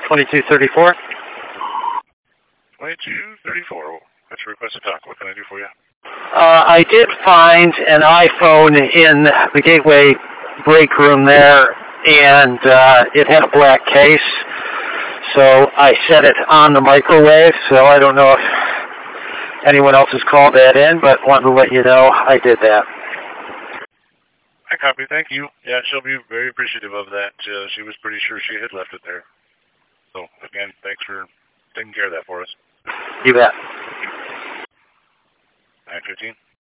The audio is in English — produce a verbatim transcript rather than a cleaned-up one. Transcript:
twenty-two thirty-four. twenty-two thirty-four. That's your request to talk. What can I do for you? Uh, I did find an iPhone in the Gateway break room there, and uh, it had a black case. So I set it on the microwave, so I don't know if anyone else has called that in, but wanted to let you know I did that. I copy. Thank you. Yeah, she'll be very appreciative of that. Uh, she was pretty sure she had left it there. So, again, thanks for taking care of that for us. You bet. nine fifteen.